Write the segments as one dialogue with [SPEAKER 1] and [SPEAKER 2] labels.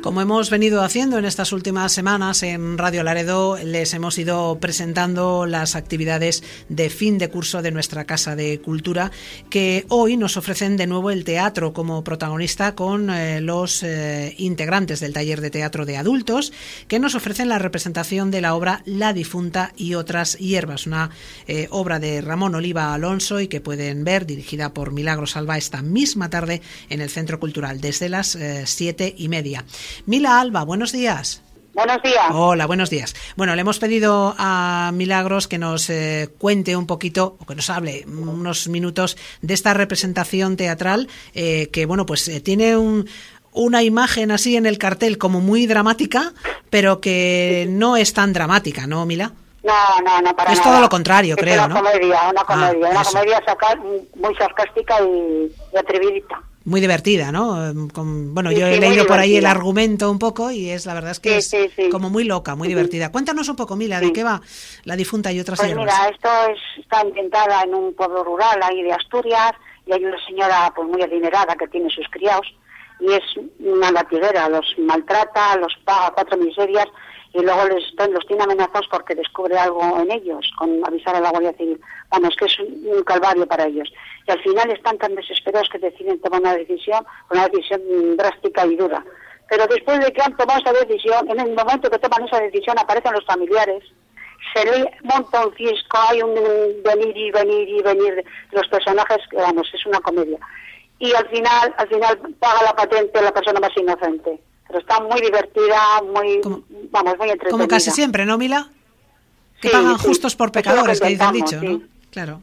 [SPEAKER 1] Como hemos venido haciendo en estas últimas semanas en Radio Laredo, les hemos ido presentando las actividades de fin de curso de nuestra Casa de Cultura, que hoy nos ofrecen de nuevo el teatro como protagonista con los integrantes del taller de teatro de adultos, que nos ofrecen la representación de la obra La difunta y otras hierbas, una obra de Ramón Oliva Alonso y que pueden ver, dirigida por Milagros Alba, esta misma tarde en el Centro Cultural, desde las 7:30. Mila Alba, buenos días.
[SPEAKER 2] Buenos días.
[SPEAKER 1] Hola, buenos días. Bueno, le hemos pedido a Milagros que nos cuente un poquito, o que nos hable unos minutos de esta representación teatral que, bueno, pues tiene una imagen así en el cartel como muy dramática, pero que no es tan dramática, ¿no, Mila?
[SPEAKER 2] No, para nada.
[SPEAKER 1] Es todo lo contrario, creo, ¿no?
[SPEAKER 2] Una comedia muy sarcástica y atrevida.
[SPEAKER 1] Muy divertida, ¿no? Yo he leído por ahí el argumento un poco y la verdad es que es como muy loca, muy divertida. Cuéntanos un poco, Mila, ¿de qué va La difunta y otras hierbas?
[SPEAKER 2] Pues mira, esto está ambientada en un pueblo rural ahí de Asturias y hay una señora pues muy adinerada que tiene sus criados y es una latiguera, los maltrata, los paga 4 miserias y luego los tiene amenazados porque descubre algo en ellos, con avisar a la Guardia Civil. Vamos, que es un calvario para ellos. Y al final están tan desesperados que deciden tomar una decisión drástica y dura. Pero después de que han tomado esa decisión, en el momento que toman esa decisión aparecen los familiares, se le monta un cisco, hay un venir y venir de los personajes, que vamos, es una comedia. Y al final paga la patente la persona más inocente. Pero está muy divertida, muy entretenida.
[SPEAKER 1] Como casi siempre, ¿no, Mila? Que pagan justos por pecadores, que dice el dicho, ¿no? Claro.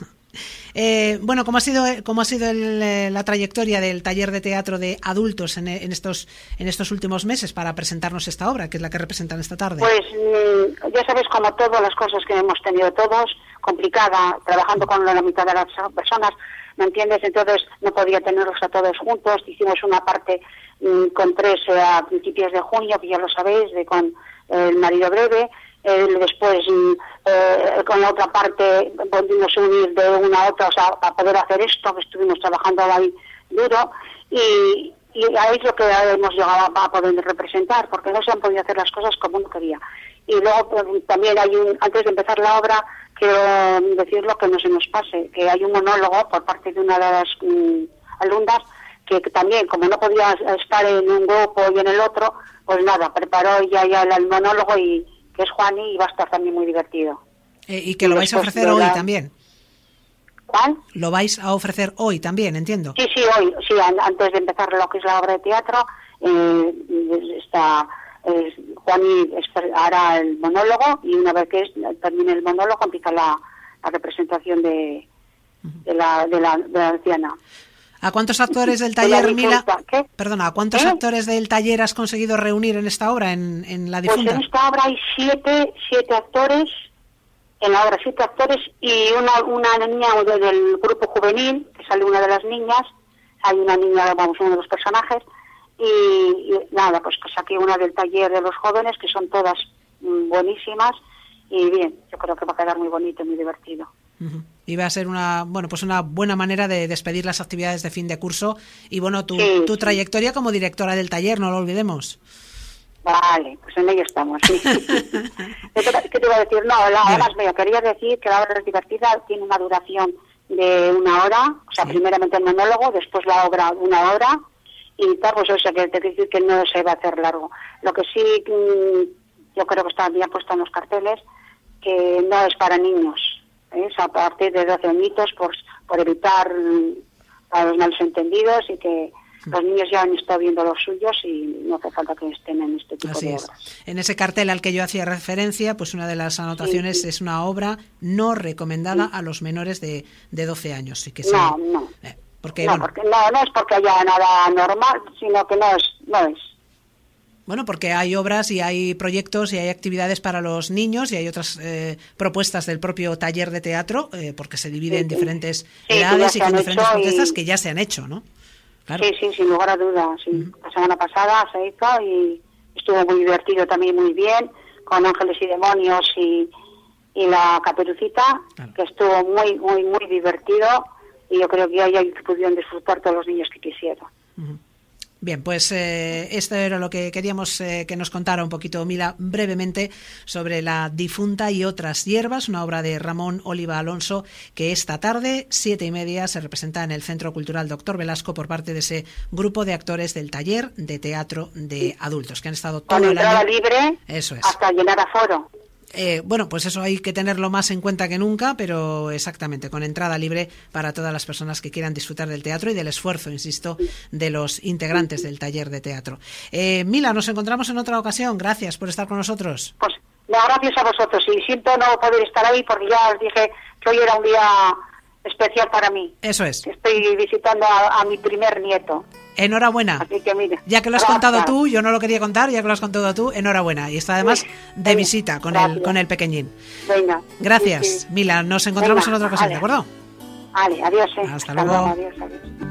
[SPEAKER 1] ¿Cómo ha sido la trayectoria del taller de teatro de adultos en estos últimos meses para presentarnos esta obra, que es la que representan esta tarde?
[SPEAKER 2] Pues ya sabes, como todas las cosas que hemos tenido todos, complicada, trabajando con la mitad de las personas, ¿me entiendes? Entonces no podía tenerlos a todos juntos. Hicimos una parte con 3 a principios de junio, que ya lo sabéis, con El marido breve. Después con la otra parte volvimos a unir de una a otra, o sea, para poder hacer esto, que estuvimos trabajando ahí duro y ahí es lo que hemos llegado a poder representar, porque no se han podido hacer las cosas como uno quería. Y luego también antes de empezar la obra, quiero decirlo que no se nos pase, que hay un monólogo por parte de una de las alumnas que también, como no podía estar en un grupo y en el otro, pues nada, preparó ya el monólogo y que es Juani y va a estar también muy divertido.
[SPEAKER 1] ¿Y que lo vais a ofrecer hoy también?
[SPEAKER 2] ¿Cuál?
[SPEAKER 1] ¿Lo vais a ofrecer hoy también, entiendo?
[SPEAKER 2] Sí, hoy, antes de empezar lo que es la obra de teatro, Juani hará el monólogo y una vez que termine el monólogo empieza la representación de la anciana.
[SPEAKER 1] ¿A cuántos actores del taller, Mila?
[SPEAKER 2] ¿Qué?
[SPEAKER 1] Perdona, ¿a cuántos actores del taller has conseguido reunir en esta obra, en La difunta?
[SPEAKER 2] Pues en esta obra hay 7 actores, en la obra 7 actores y una niña del grupo juvenil, que sale una de las niñas, hay una niña, uno de los personajes, y nada, pues saqué una del taller de los jóvenes, que son todas buenísimas, y bien, yo creo que va a quedar muy bonito y muy divertido.
[SPEAKER 1] Uh-huh. Y va a ser una buena manera de despedir las actividades de fin de curso y tu trayectoria como directora del taller, no lo olvidemos.
[SPEAKER 2] Vale, pues en ello estamos, sí. ¿Qué te iba a decir? No, además me quería decir que la obra es divertida, tiene una duración de 1 hora, o sea, primeramente el monólogo, después la obra 1 hora, y tal, pues eso, que te quiero decir que no se va a hacer largo. Lo que sí, yo creo que está bien puesto en los carteles, que no es para niños. A partir de 12 añitos por evitar a los malos entendidos y que los niños ya han estado viendo los suyos y no hace falta que estén en este tipo de obras.
[SPEAKER 1] En ese cartel al que yo hacía referencia, pues una de las anotaciones es una obra no recomendada a los menores de 12 años. Sí que
[SPEAKER 2] no.
[SPEAKER 1] No es porque
[SPEAKER 2] haya nada normal, sino que no es.
[SPEAKER 1] Bueno, porque hay obras y hay proyectos y hay actividades para los niños y hay otras propuestas del propio taller de teatro, porque se divide en diferentes edades y con diferentes contextos que ya se han hecho, ¿no? Claro.
[SPEAKER 2] Sí, sin lugar a dudas. Sí. Uh-huh. La semana pasada se hizo y estuvo muy divertido también, muy bien, con Ángeles y Demonios y la Caperucita, que estuvo muy, muy, muy divertido y yo creo que ahí pudieron disfrutar todos los niños que quisieron.
[SPEAKER 1] Uh-huh. Bien, pues esto era lo que queríamos que nos contara un poquito Mila brevemente sobre La difunta y otras hierbas, una obra de Ramón Oliva Alonso que esta tarde, 7:30, se representa en el Centro Cultural Doctor Velasco por parte de ese grupo de actores del taller de teatro de adultos que han estado todo el año.
[SPEAKER 2] Con entrada libre,
[SPEAKER 1] eso es.
[SPEAKER 2] Hasta llenar aforo.
[SPEAKER 1] Bueno, pues eso hay que tenerlo más en cuenta que nunca, pero exactamente, con entrada libre para todas las personas que quieran disfrutar del teatro y del esfuerzo, insisto, de los integrantes del taller de teatro. Mila, nos encontramos en otra ocasión. Gracias por estar con nosotros.
[SPEAKER 2] Pues gracias a vosotros y siento no poder estar ahí porque ya os dije que hoy era un día especial para mí.
[SPEAKER 1] Eso es.
[SPEAKER 2] Estoy visitando a mi primer nieto.
[SPEAKER 1] Enhorabuena.
[SPEAKER 2] Así que mira,
[SPEAKER 1] ya que lo has contado tú, yo no lo quería contar, ya que lo has contado tú, enhorabuena. Y está además de visita con el pequeñín.
[SPEAKER 2] Venga.
[SPEAKER 1] Gracias,
[SPEAKER 2] sí.
[SPEAKER 1] Mila. Nos encontramos en otra ocasión, ¿de acuerdo?
[SPEAKER 2] Vale, adiós.
[SPEAKER 1] Hasta luego.
[SPEAKER 2] Adiós.